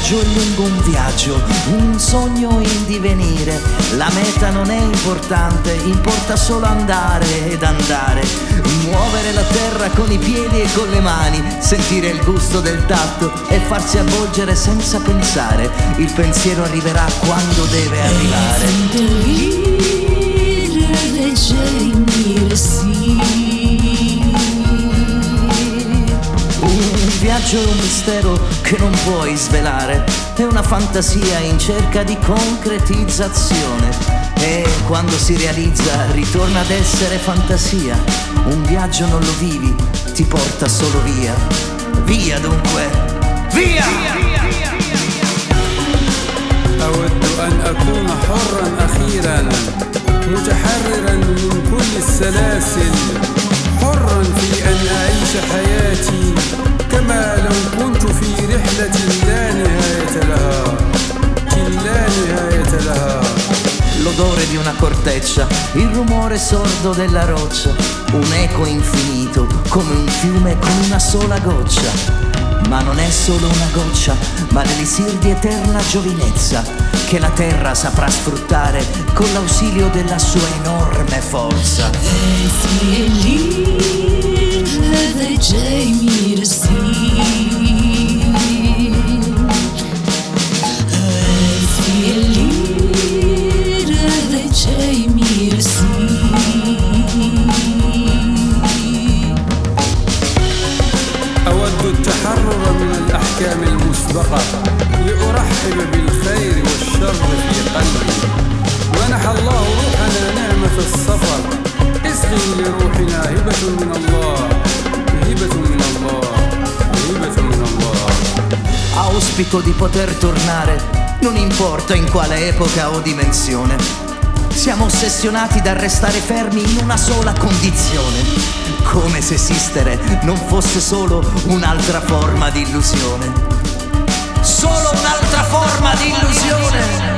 viaggio è lungo un viaggio, un sogno in divenire. La meta non è importante, importa solo andare ed andare. Muovere la terra con i piedi e con le mani, sentire il gusto del tatto e farsi avvolgere senza pensare. Il pensiero arriverà quando deve arrivare. Un viaggio è un mistero che non puoi svelare, è una fantasia in cerca di concretizzazione. E quando si realizza ritorna ad essere fantasia. Un viaggio non lo vivi, ti porta solo via. Via dunque, via! أود أن أكون حرا أخيرا متحررا من كل السلاسل حرا في أن أعيش حياتي كما لو كنت في رحلة لا نهاية لها. L'odore di una corteccia, il rumore sordo della roccia, un eco infinito come un fiume con una sola goccia. Ma non è solo una goccia, ma l'elisir di eterna giovinezza che la terra saprà sfruttare con l'ausilio della sua enorme forza. أود التحرر من الأحكام المسبقة لأرحب بالخير والشر في قلبي. منح الله روحنا نعمة السفر، اسقي لروحنا هبة من الله، هبة من الله، هبة من الله. Auspico di poter tornare, non importa in quale epoca o dimensione. Siamo ossessionati da restare fermi in una sola condizione, come se esistere non fosse solo un'altra forma di illusione. Solo un'altra forma di illusione!